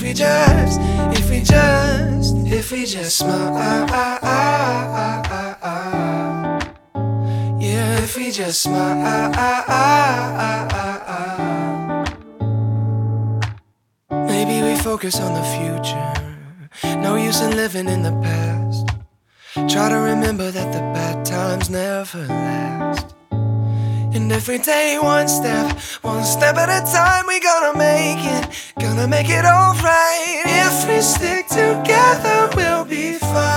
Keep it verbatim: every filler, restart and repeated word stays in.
we just, if we just, if we just smile. Yeah, if we just smile. Maybe we focus on the future. No use in living in the past. Try to remember that the bad times never last. And every day one step, one step at a time, we gonna make it, gonna make it alright. If we stick together, we'll be fine.